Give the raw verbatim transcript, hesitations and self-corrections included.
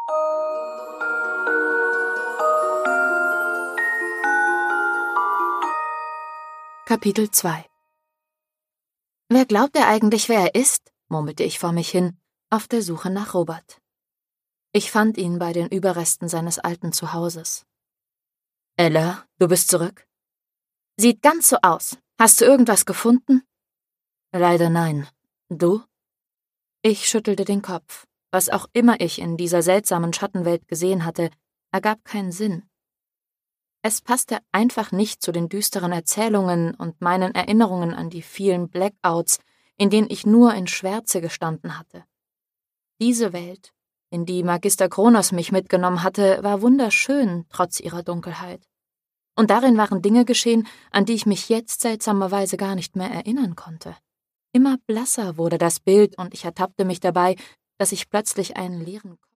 Kapitel zwei. »Wer glaubt er eigentlich, wer er ist?« murmelte ich vor mich hin, auf der Suche nach Robert. Ich fand ihn bei den Überresten seines alten Zuhauses. »Ella, du bist zurück?« »Sieht ganz so aus. Hast du irgendwas gefunden?« »Leider nein. Du?« Ich schüttelte den Kopf. Was auch immer ich in dieser seltsamen Schattenwelt gesehen hatte, ergab keinen Sinn. Es passte einfach nicht zu den düsteren Erzählungen und meinen Erinnerungen an die vielen Blackouts, in denen ich nur in Schwärze gestanden hatte. Diese Welt, in die Magister Kronos mich mitgenommen hatte, war wunderschön, trotz ihrer Dunkelheit. Und darin waren Dinge geschehen, an die ich mich jetzt seltsamerweise gar nicht mehr erinnern konnte. Immer blasser wurde das Bild und ich ertappte mich dabei, dass ich plötzlich einen leeren